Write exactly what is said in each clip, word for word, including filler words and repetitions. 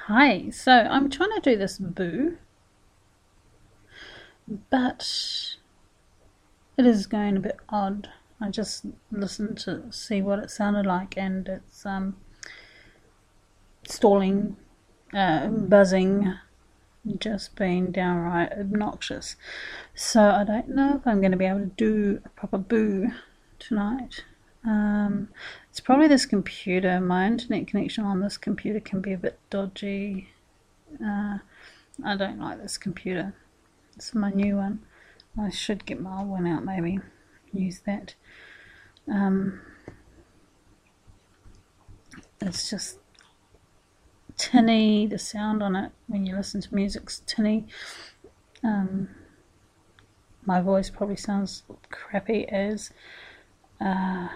Hi, so I'm trying to do this boo, but it is going a bit odd. I just listened to see what it sounded like, and it's um, stalling, uh, buzzing, just being downright obnoxious. So I don't know if I'm going to be able to do a proper boo tonight. Um, it's probably this computer. My internet connection on this computer can be a bit dodgy. Uh, I don't like this computer. It's my new one. I should get my old one out, maybe use that. Um, it's just tinny. The sound on it when you listen to music's tinny. Um, my voice probably sounds crappy as, uh,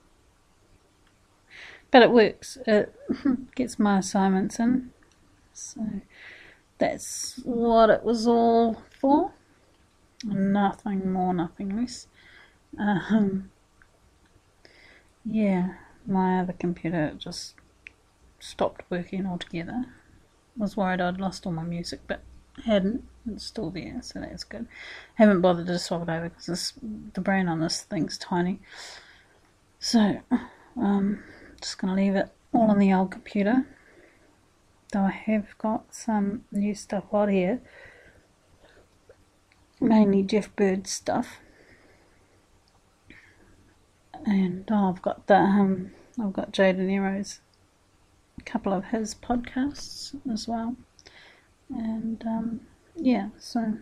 but it works. It gets my assignments in, so that's what it was all for. Nothing more, nothing less. Um, yeah, my other computer just stopped working altogether. I was worried I'd lost all my music, but hadn't. It's still there, so that's good. Haven't bothered to swap it over because this, the brain on this thing's tiny. So, um, just going to leave it all on the old computer. Though I have got some new stuff out here. Mainly Jeff Bird stuff. And oh, I've got the um, I've got Jay De Niro's, a couple of his podcasts as well, and um, yeah, so,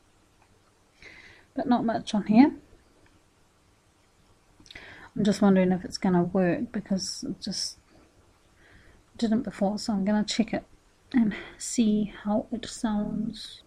but not much on here. I'm just wondering if it's going to work because it just didn't before, so I'm going to check it and see how it sounds.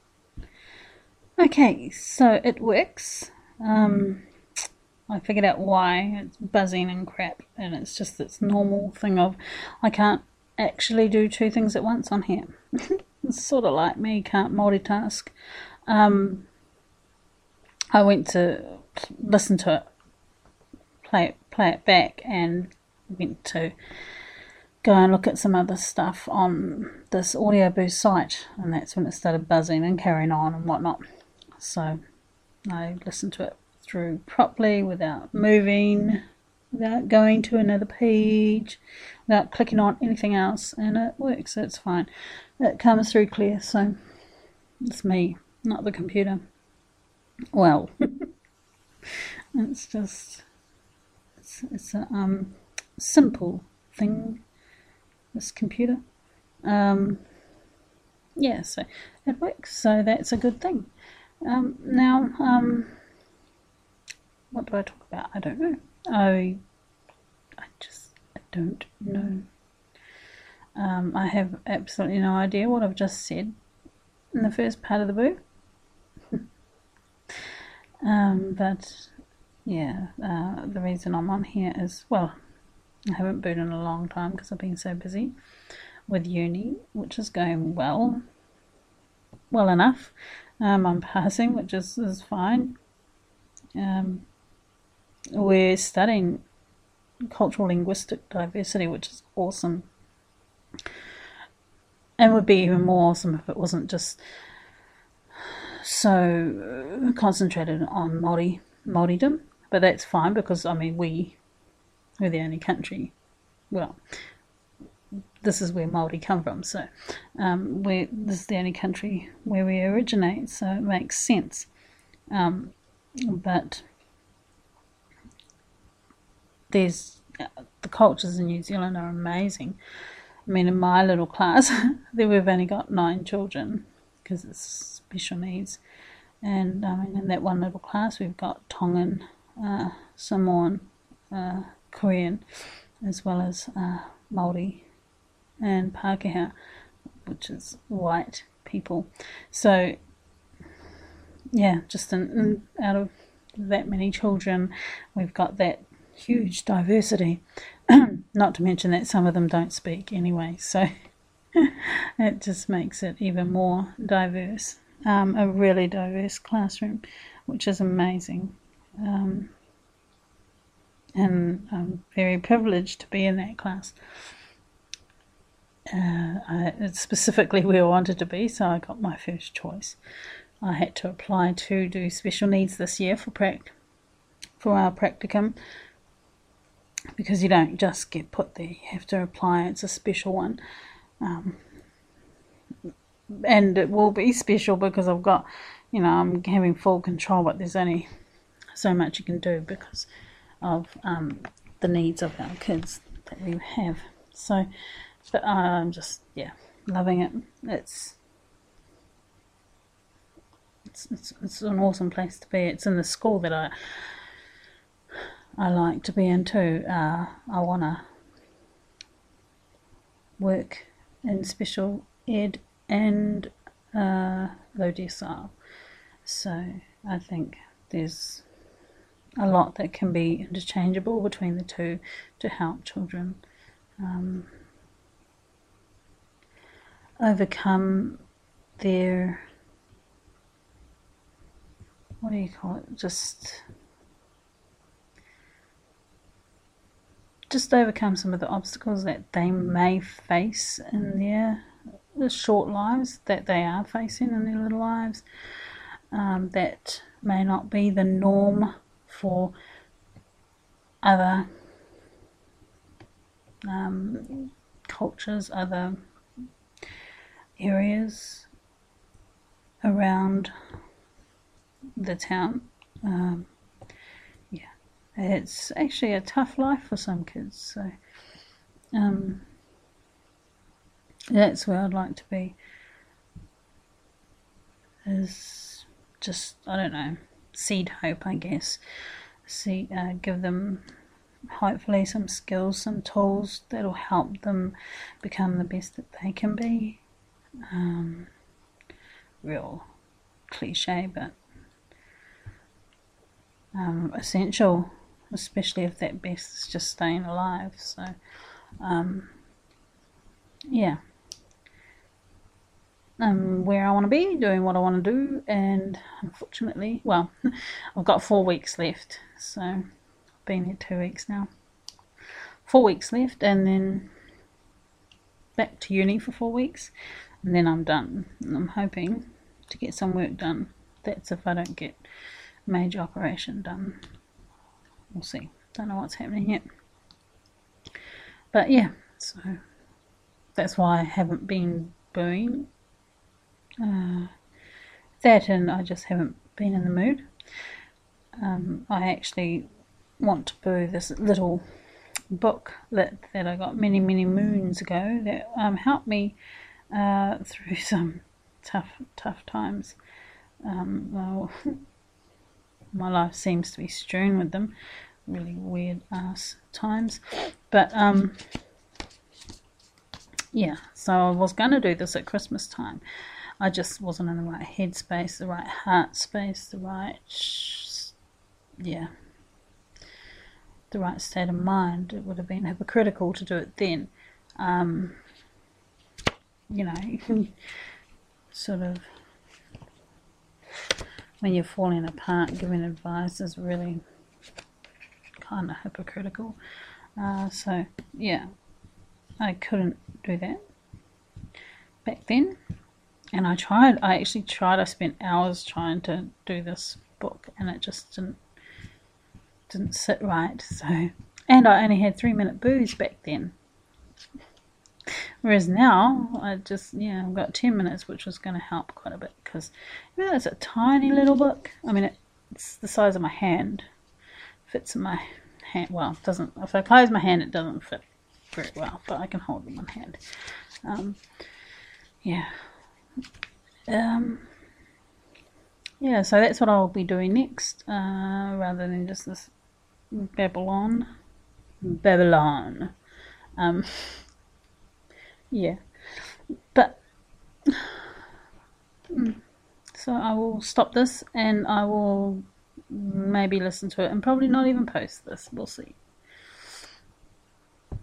Okay, so it works. Um, I figured out why it's buzzing and crap, and it's just this normal thing of I can't actually do two things at once on here. It's sort of like me, can't multitask. Um, I went to listen to it, play it, play it back, and went to go and look at some other stuff on this Audioboo site, and that's when it started buzzing and carrying on and whatnot. So I listened to it through properly without moving, without going to another page, without clicking on anything else, and it works. It's fine. It comes through clear, so it's me, not the computer. Well, it's just it's it's a um simple thing, this computer. Um, yeah, so it works. So that's a good thing. Um, now, um. What do I talk about? I don't know. I, I just I don't know. Um, I have absolutely no idea what I've just said in the first part of the boo. um, but yeah, uh, the reason I'm on here is, well, I haven't booed in a long time because I've been so busy with uni, which is going well, well enough. Um, I'm passing, which is, is fine. Um, We're studying cultural linguistic diversity, which is awesome. And would be even more awesome if it wasn't just so concentrated on Māori, Māoridom. But that's fine because, I mean, we, we're the only country, well, this is where Māori come from, so um, we're, this is the only country where we originate, so it makes sense. Um, but there's the cultures in New Zealand are amazing. I mean, in my little class, there we've only got nine children because it's special needs, and I mean, in that one little class, we've got Tongan, uh, Samoan, uh, Korean, as well as uh, Māori and Pākehā, which is white people. So, yeah, just in, in, out of that many children, we've got that huge diversity. Not to mention that some of them don't speak anyway, so it just makes it even more diverse. Um, a really diverse classroom, which is amazing. Um, and I'm very privileged to be in that class. uh, I, it's specifically where I wanted to be, so I got my first choice. I had to apply to do special needs this year for prac for our practicum, because you don't just get put there, you have to apply. It's a special one, um, and it will be special because I've got, you know, I'm having full control, but there's only so much you can do because of um, the needs of our kids that we have. So, but I'm just, yeah, loving it. It's it's it's, it's an awesome place to be. It's in the school that I I like to be in too. Uh, I want to work in special ed and uh, low decile. So I think there's a lot that can be interchangeable between the two to help children um, overcome their, what do you call it, just just overcome some of the obstacles that they may face in their short lives, that they are facing in their little lives, um, that may not be the norm for other um, cultures, other areas around the town. Um, yeah, it's actually a tough life for some kids, so um, that's where I'd like to be, is just, I don't know, seed hope, I guess. See, uh, give them hopefully some skills, some tools that'll help them become the best that they can be. Um, real cliche, but um, essential, especially if that best is just staying alive. So, um, yeah. Um, where I want to be, doing what I want to do, and unfortunately, well, I've got four weeks left, so I've been here two weeks now. Four weeks left, and then back to uni for four weeks, and then I'm done. And I'm hoping to get some work done. That's if I don't get a major operation done. We'll see. Don't know what's happening yet. But yeah, so that's why I haven't been booing. Uh, that and I just haven't been in the mood. Um, I actually want to boo this little book that, that I got many, many moons ago that um, helped me uh, through some tough, tough times. Um, well, my life seems to be strewn with them, really weird ass times. But um, yeah, so I was going to do this at Christmas time. I just wasn't in the right headspace, the right heart space, the right, yeah, the right state of mind. It would have been hypocritical to do it then. Um, you know, you can sort of, when you're falling apart, giving advice is really kind of hypocritical. Uh, so, yeah, I couldn't do that back then. And I tried, I actually tried, I spent hours trying to do this book, and it just didn't didn't sit right. So, and I only had three minute boos back then. Whereas now, I just, yeah, I've got ten minutes, which was going to help quite a bit, because, you know, it's a tiny little book. I mean, it, it's the size of my hand. Fits in my hand, well, it doesn't, if I close my hand, it doesn't fit very well, but I can hold it in one hand. Um, yeah. Um, yeah, so that's what I'll be doing next, uh, rather than just this Babylon. Babylon. Um, yeah. But, so I will stop this, and I will maybe listen to it, and probably not even post this. We'll see.